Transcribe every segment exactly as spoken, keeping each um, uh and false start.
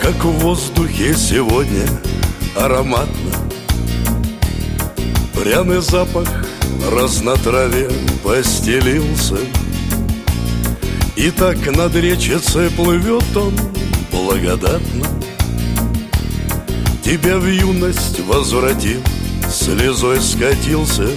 как в воздухе сегодня ароматно. Пряный запах разнотравья постелился, и так над речицей плывет он благодатно. Тебя в юность возвратил, слезой скатился.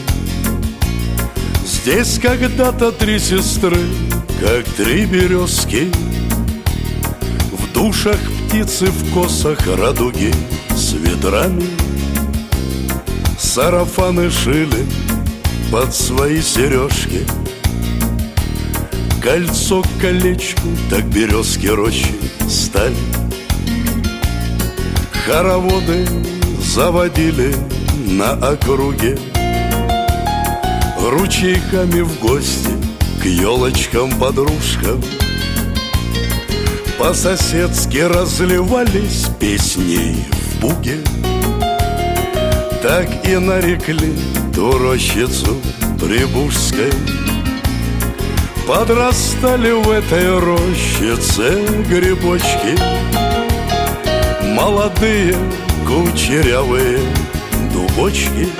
Здесь когда-то три сестры, как три березки, в душах птицы, в косах радуги с ветрами. Сарафаны шили под свои сережки, кольцо к колечку, так березки рощи стали. Хороводы заводили на округе, ручейками в гости к елочкам-подружкам. По-соседски разливались песней в буге. Так и нарекли ту рощицу Прибужской. Подрастали в этой рощице грибочки, молодые кучерявые дубочки.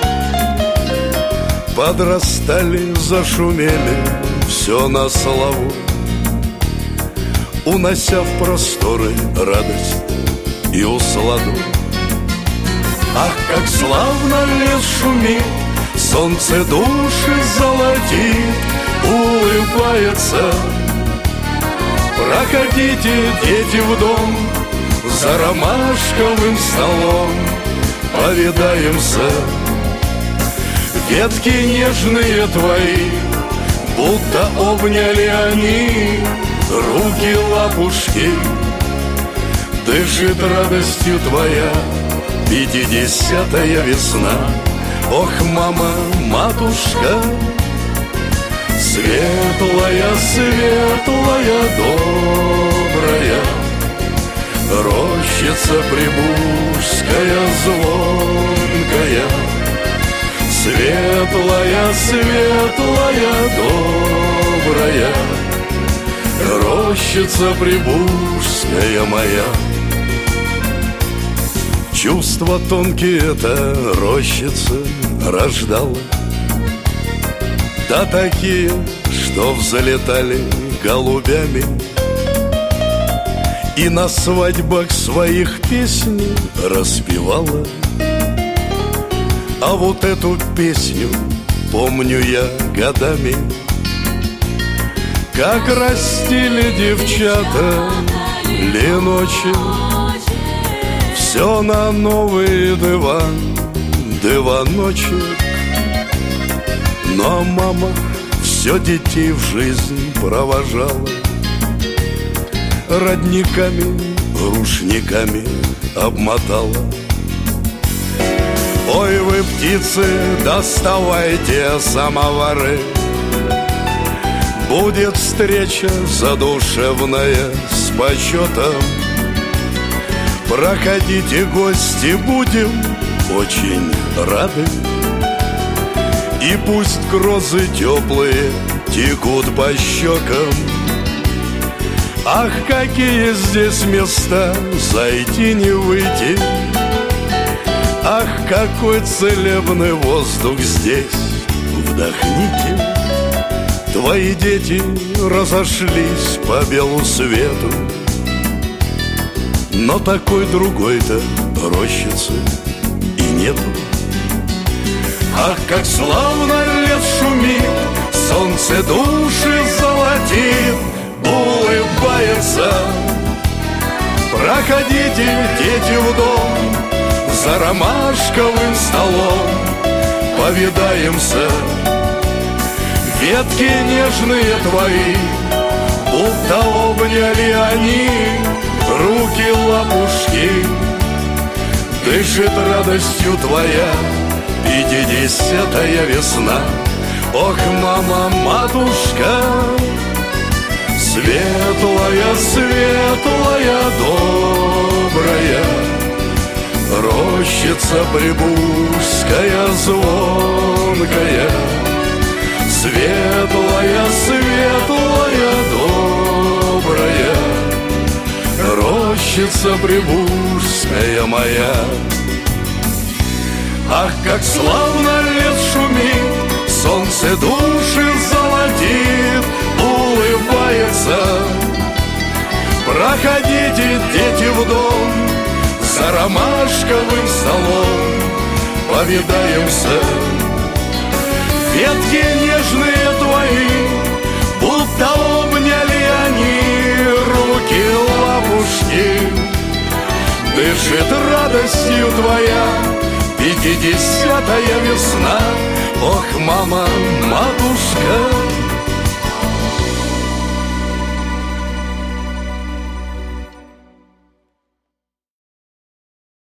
Подрастали, зашумели, все на славу, унося в просторы радость и усладу. Ах, как славно лес шумит, солнце души золотит, улыбается. Проходите, дети, в дом, за ромашковым столом повидаемся. Ветки нежные твои, будто обняли они, руки лапушки. Дышит радостью твоя пятидесятая весна. Ох, мама, матушка, светлая, светлая, добрая, рощица Прибужская звонкая. Светлая, светлая, добрая, рощица Прибужская моя. Чувства тонкие эта рощица рождала, да такие, что взлетали голубями, и на свадьбах своих песни распевала. А вот эту песню помню я годами, как растили девчата леночек. Все на новый диван, диваночек. Но мама все детей в жизнь провожала, родниками, рушниками обмотала. Ой, вы, птицы, доставайте самовары, будет встреча задушевная с почетом. Проходите, гости, будем очень рады. И пусть грозы теплые текут по щекам. Ах, какие здесь места, зайти не выйти. Ах, какой целебный воздух здесь, вдохните. Твои дети разошлись по белу свету, но такой другой-то рощицы и нету. Ах, как славно лес шумит, солнце души золотит, улыбается. Проходите, дети, в дом, за ромашковым столом повидаемся. Ветки нежные твои, будто обняли они, руки лапушки. Дышит радостью твоя пятидесятая весна. Ох, мама, матушка, светлая, светлая, добрая, рощица Прибужская звонкая. Светлая, светлая, добрая, рощица рощица приволжская моя. Ах, как славно лес шумит, солнце души золотит, улыбается. Проходите, дети, в дом, за ромашковым столом повидаемся. Ветки нежные твои, будто обняли они руки лапушки. Дышит радостью твоя пятидесятая весна. Ох, мама, матушка,